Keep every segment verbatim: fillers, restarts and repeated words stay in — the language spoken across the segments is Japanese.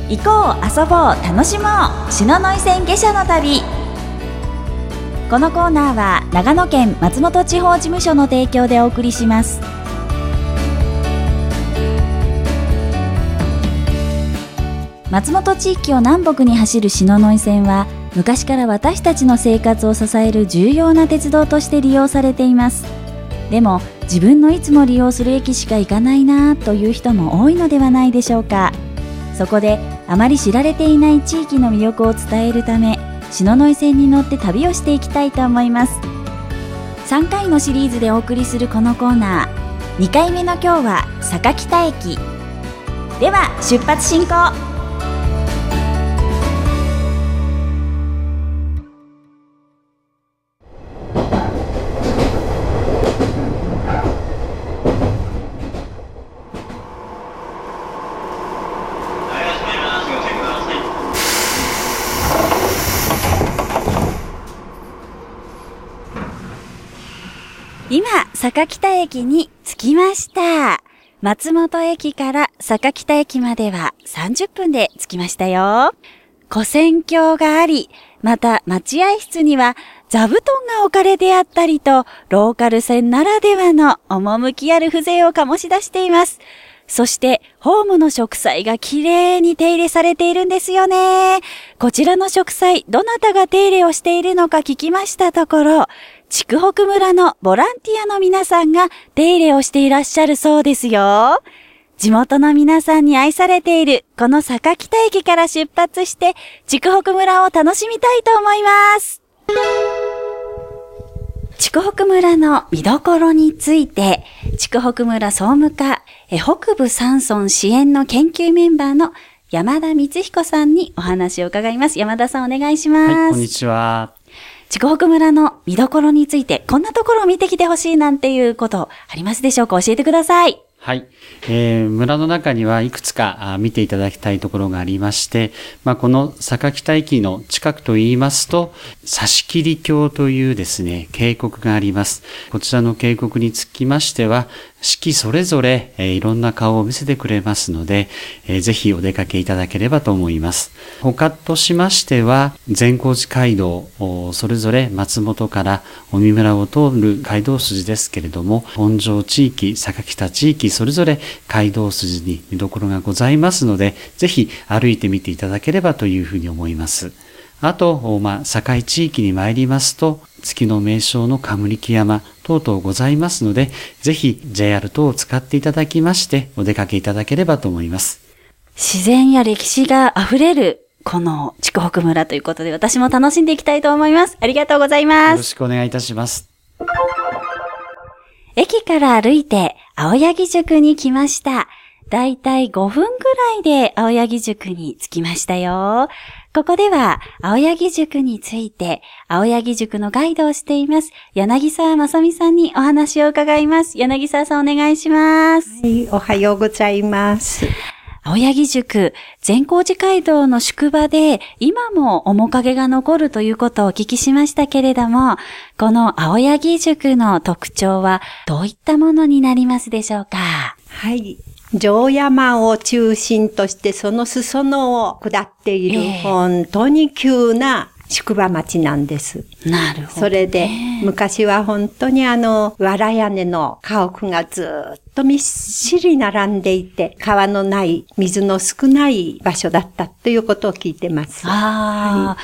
行こう遊ぼう楽しもう篠ノ井線下車の旅。このコーナーは長野県松本地方事務所の提供でお送りします。松本地域を南北に走る篠ノ井線は昔から私たちの生活を支える重要な鉄道として利用されています。でも自分のいつも利用する駅しか行かないなという人も多いのではないでしょうか。そこであまり知られていない地域の魅力を伝えるため篠ノ井線に乗って旅をしていきたいと思います。さんかいのシリーズでお送りするこのコーナー、にかいめの今日は坂北駅では出発進行。今、坂北駅に着きました。松本駅から坂北駅まではさんじゅっぷんで着きましたよ。跨線橋があり、また待合室には座布団が置かれてあったりと、ローカル線ならではの趣ある風情を醸し出しています。そして、ホームの植栽が綺麗に手入れされているんですよね。こちらの植栽、どなたが手入れをしているのか聞きましたところ、筑北村のボランティアの皆さんが手入れをしていらっしゃるそうですよ。地元の皆さんに愛されているこの坂北駅から出発して筑北村を楽しみたいと思います。筑北村の見どころについて、筑北村総務課え北部山村支援の研究メンバーの山田光彦さんにお話を伺います。山田さんお願いします。 はい、こんにちは。 筑北村の見どころについて、こんなところを見てきてほしいなんていうことありますでしょうか？教えてください。 はい、えー、村の中にはいくつか見ていただきたいところがありまして、まあ、この坂北駅の近くと言いますと、差切橋というですね、渓谷があります。こちらの渓谷につきましては、四季それぞれ、えー、いろんな顔を見せてくれますので、えー、ぜひお出かけいただければと思います。他としましては、善光寺街道、それぞれ松本から小見村を通る街道筋ですけれども、本庄地域、坂北地域、それぞれ街道筋に見どころがございますので、ぜひ歩いてみていただければというふうに思います。あと、まあ、境地域に参りますと、月の名勝の冠木山等々ございますので、ぜひ ジェイアール 等を使っていただきまして、お出かけいただければと思います。 自然や歴史があふれる、この筑北村ということで、私も楽しんでいきたいと思います。ありがとうございます。 よろしくお願いいたします。 駅から歩いて、青柳宿に来ました。だいたいごふんぐらいで青柳宿に着きましたよ。ここでは青柳宿について青柳宿のガイドをしています柳沢正美さんにお話を伺います。柳沢さんお願いします。 はい、おはようございます。 青柳宿、善光寺街道の宿場で今も面影が残るということをお聞きしましたけれども、この青柳宿の特徴はどういったものになりますでしょうか？ はい。城山を中心としてその裾野を下っている、えー、本当に急な宿場町なんです。 なるほど、ね。 それで昔は本当にあの藁屋根の家屋がずっとみっしり並んでいて、川のない水の少ない場所だったということを聞いてます。 ああ、はい、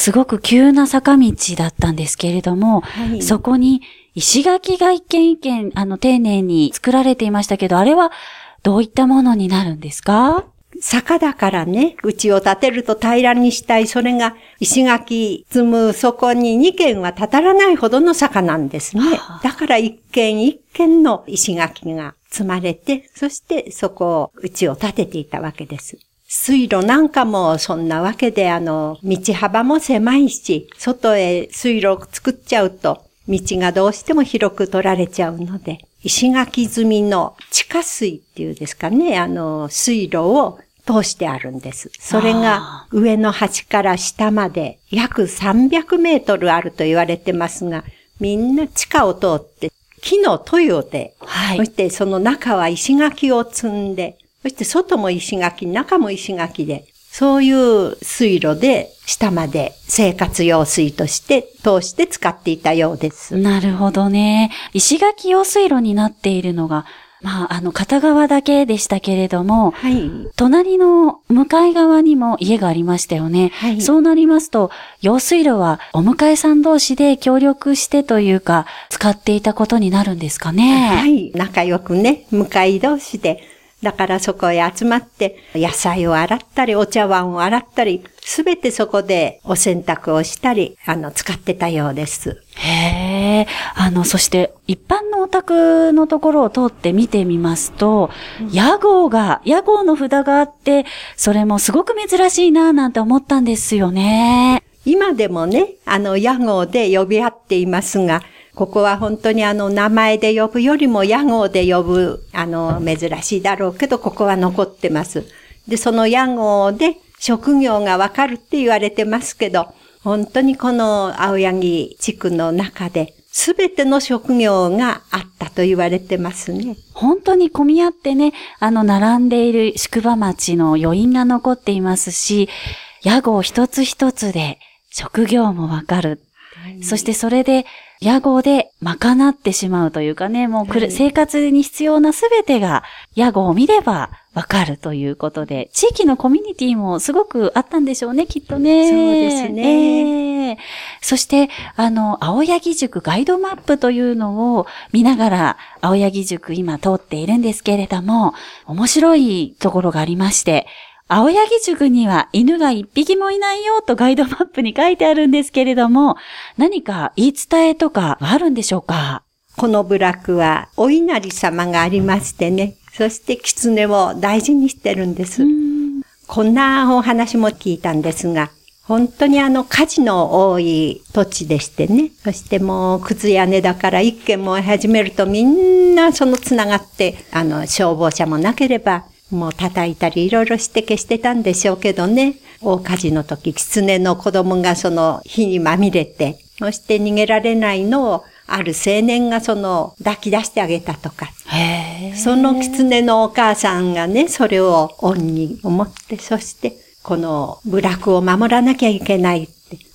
すごく急な坂道だったんですけれども、はい、そこに石垣が一軒一軒あの丁寧に作られていましたけど、あれはどういったものになるんですか？ 坂だからね、家を建てると平らにしたい。それが石垣積むそこににけんは建たらないほどの坂なんですね。だから一軒一軒の石垣が積まれて、そしてそこを家を建てていたわけです。水路なんかもそんなわけで、あの、道幅も狭いし、外へ水路を作っちゃうと、道がどうしても広く取られちゃうので、石垣積みの地下水っていうですかね、あの、水路を通してあるんです。それが上の端から下まで約さんびゃくメートルあると言われてますが、みんな地下を通って木の豊で、はい、そしてその中は石垣を積んで、そして外も石垣、中も石垣で、 そういう水路で下まで生活用水として通して使っていたようです。 なるほどね。石垣用水路になっているのが、まあ、あの、片側だけでしたけれども、 はい。 隣の向かい側にも家がありましたよね。 はい。 そうなりますと、用水路はお向かいさん同士で協力してというか、使っていたことになるんですかね。 はい。仲良くね、向かい同士で、だからそこへ集まって、野菜を洗ったり、お茶碗を洗ったり、すべてそこでお洗濯をしたり、あの、使ってたようです。 へえ。あの、そして、一般のお宅のところを通って見てみますと、うん、屋号が、屋号の札があって、それもすごく珍しいなぁなんて思ったんですよね。 今でもね、あの、屋号で呼び合っていますが、ここは本当にあの名前で呼ぶよりも屋号で呼ぶ、あの珍しいだろうけど、ここは残ってます。で、その屋号で職業がわかるって言われてますけど、本当にこの青柳地区の中で、すべての職業があったと言われてますね。 本当に混み合ってね、あの並んでいる宿場町の余韻が残っていますし、屋号一つ一つで職業もわかる。はい、そしてそれで、屋号で賄ってしまうというかね、もうくる、はい、生活に必要なすべてが屋号を見ればわかるということで、地域のコミュニティもすごくあったんでしょうね、きっとね。 そうですね。 えー、そして、あの、青柳塾ガイドマップというのを見ながら、青柳塾今通っているんですけれども、面白いところがありまして、青柳塾には犬が一匹もいないよとガイドマップに書いてあるんですけれども、何か言い伝えとかあるんでしょうか？ この部落はお稲荷様がありましてね、そして狐を大事にしてるんです。んこんなお話も聞いたんですが、本当にあの火事の多い土地でしてね、そしてもうくず屋根だから一軒燃え始めるとみんなそのつながって、あの消防車もなければ、もう叩いたりいろいろして消してたんでしょうけどね。大火事の時、狐の子供がその火にまみれて、そして逃げられないのを、ある青年がその抱き出してあげたとか。 へー。 その狐のお母さんがね、それを恩に思って、そしてこの部落を守らなきゃいけないって。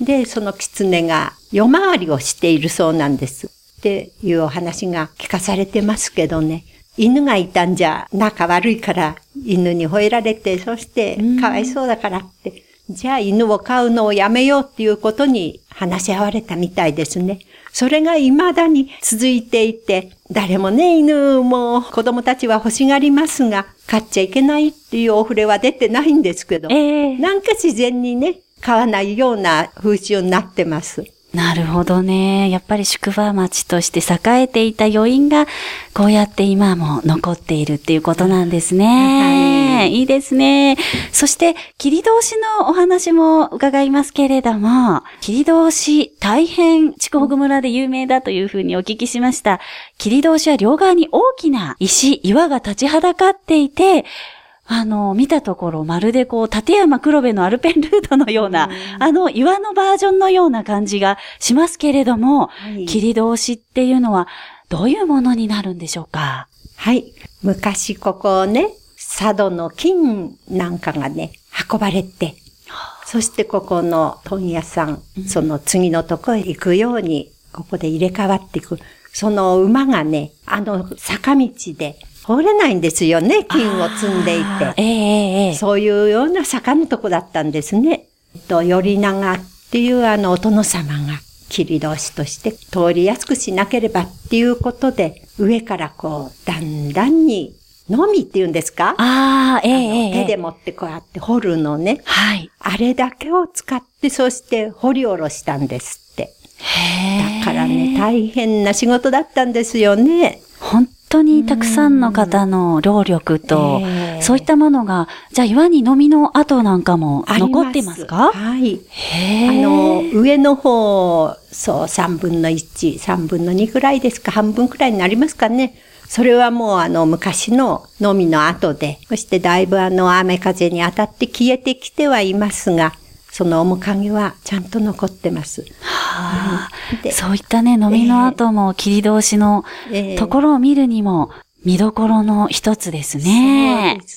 で、その狐が夜回りをしているそうなんです。っていうお話が聞かされてますけどね。犬がいたんじゃ仲悪いから犬に吠えられて、そしてかわいそうだからって、じゃあ犬を飼うのをやめようっていうことに話し合われたみたいですね。それが未だに続いていて、誰もね、犬も子供たちは欲しがりますが、飼っちゃいけないっていうお触れは出てないんですけど、えー、なんか自然にね、飼わないような風習になってます。 なるほどね。やっぱり宿場町として栄えていた余韻が、こうやって今も残っているっていうことなんですね。はい、いいですね。そして、切通しのお話も伺いますけれども、切通し、大変、筑北村で有名だというふうにお聞きしました。切通しは両側に大きな石、岩が立ちはだかっていて、あの、見たところ、まるでこう、立山黒部のアルペンルートのような、うん、あの、岩のバージョンのような感じがしますけれども、はい、切通しっていうのは、どういうものになるんでしょうか？ はい。昔ここね、佐渡の金なんかがね、運ばれて、そしてここの問屋さん、うん、その次のとこへ行くように、ここで入れ替わっていく。その馬がね、あの坂道で、通れないんですよね、金を積んでいて。 えー、 そういうような坂のとこだったんですね。と、頼長っていうあのお殿様が切り通しとして通りやすくしなければっていうことで、上からこう、だんだんに、のみっていうんですか？ ああ、ええ手で持ってこうやって掘るのね。 はい。 あれだけを使って、そして掘り下ろしたんですって。 へだからね、大変な仕事だったんですよね。 本当にたくさんの方の労力と、えー、そういったものが、じゃあ岩にのみの跡なんかも残ってますか？ はい。 へあの、上の方、そう、三分の一、三分の二くらいですか、半分くらいになりますかね。それはもうあの昔ののみの跡で、そしてだいぶあの雨風に当たって消えてきてはいますが、その面影はちゃんと残ってます。 はあ、そういったね、のみの跡も切り通しのところを見るにも見どころの一つですね。 そうです。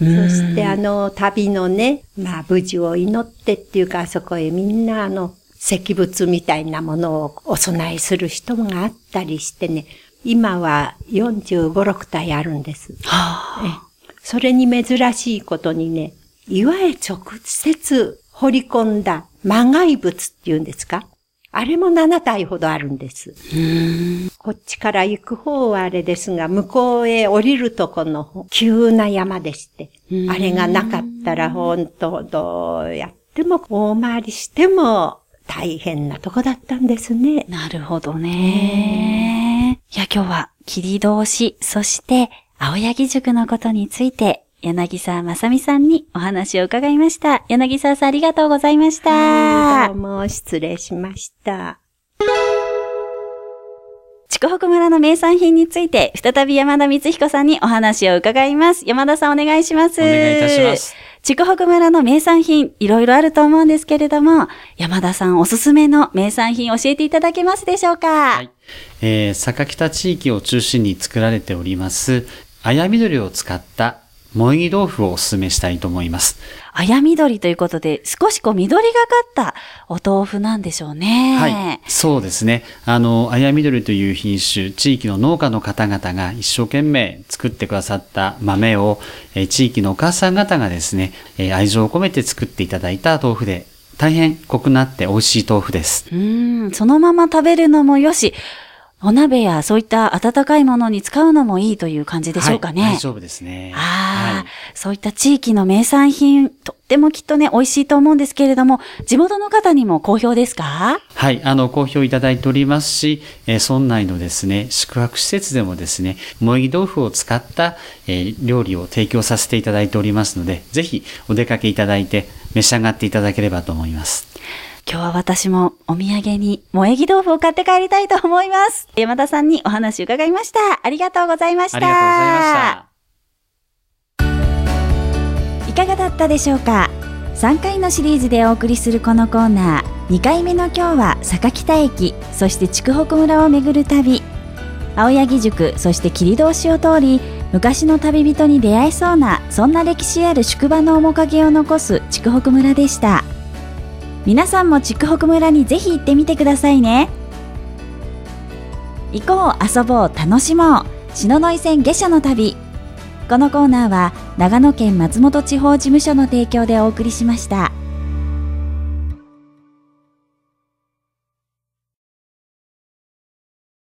そしてあの旅のね、まあ無事を祈ってっていうか、あそこへみんなあの石仏みたいなものをお供えする人があったりしてね、今はよんじゅうご、ろくたいあるんです。はあ、それに珍しいことにね、岩へ直接掘り込んだ磨崖仏っていうんですか？あれもななたいほどあるんです。こっちから行く方はあれですが、向こうへ降りるとこの急な山でして、あれがなかったら本当どうやっても大回りしても大変なとこだったんですね。 なるほどね。いや、今日は切通し、そして青柳塾のことについて、柳沢正美さんにお話を伺いました。柳沢さんありがとうございました。 はい、どうも失礼しました。 筑北村の名産品について、再び山田光彦さんにお話を伺います。山田さんお願いします。 お願いいたします。 筑北村の名産品、いろいろあると思うんですけれども、山田さんおすすめの名産品教えていただけますでしょうか？ はい。えー、坂北地域を中心に作られております、綾緑を使ったもえぎ豆腐をお勧めしたいと思います。 綾緑ということで、少しこう緑がかったお豆腐なんでしょうね。 はい。そうですね。あの、綾緑という品種、地域の農家の方々が一生懸命作ってくださった豆を、えー、地域のお母さん方がですね、えー、愛情を込めて作っていただいた豆腐で、大変コクのあって美味しい豆腐です。 うーん、そのまま食べるのもよし、お鍋やそういった温かいものに使うのもいいという感じでしょうかね。 はい、大丈夫ですね。 ああ、 はい、 そういった地域の名産品、とってもきっとね、美味しいと思うんですけれども、地元の方にも好評ですか？ はい、あの、好評いただいておりますし、えー、村内のですね、宿泊施設でもですね、もえぎ豆腐を使った、えー、料理を提供させていただいておりますので、ぜひお出かけいただいて召し上がっていただければと思います。 今日は私もお土産にもえぎ豆腐を買って帰りたいと思います。山田さんにお話伺いました。ありがとうございました。 ありがとうございました。 いかがだったでしょうか？さんかいのシリーズでお送りするこのコーナー、にかいめの今日は坂北駅、そして筑北村を巡る旅。青柳塾、そして切通しを通り、昔の旅人に出会えそうな、そんな歴史ある宿場の面影を残す筑北村でした。皆さんも筑北村にぜひ行ってみてくださいね。行こう、遊ぼう、楽しもう。篠ノ井線下車の旅。このコーナーは長野県松本地方事務所の提供でお送りしました。